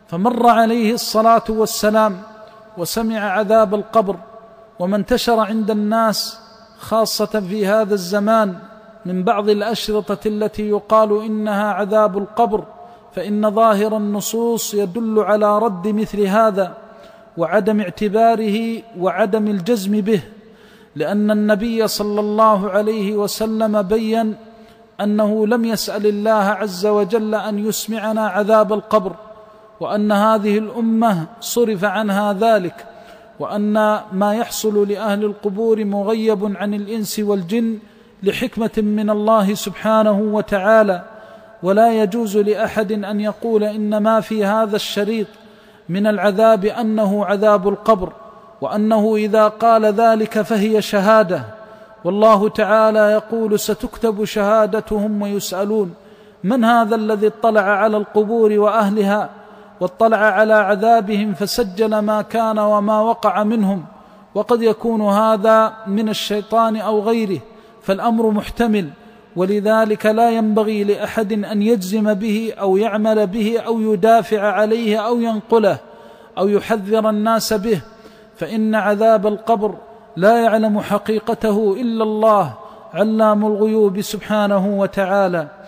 فمر عليه الصلاة والسلام وسمع عذاب القبر، وما انتشر عند الناس خاصة في هذا الزمان من بعض الأشرطة التي يقال إنها عذاب القبر، فإن ظاهر النصوص يدل على رد مثل هذا وعدم اعتباره وعدم الجزم به، لأن النبي صلى الله عليه وسلم بيّن أنه لم يسأل الله عز وجل أن يسمعنا عذاب القبر، وأن هذه الأمة صرف عنها ذلك، وأن ما يحصل لأهل القبور مغيب عن الإنس والجن لحكمة من الله سبحانه وتعالى. ولا يجوز لأحد أن يقول إن ما في هذا الشريط من العذاب أنه عذاب القبر، وأنه إذا قال ذلك فهي شهادة، والله تعالى يقول ستكتب شهادتهم ويسألون. من هذا الذي اطلع على القبور وأهلها واطلع على عذابهم فسجل ما كان وما وقع منهم؟ وقد يكون هذا من الشيطان أو غيره، فالأمر محتمل، ولذلك لا ينبغي لأحد أن يجزم به أو يعمل به أو يدافع عليه أو ينقله أو يحذر الناس به، فإن عذاب القبر لا يعلم حقيقته إلا الله علام الغيوب سبحانه وتعالى.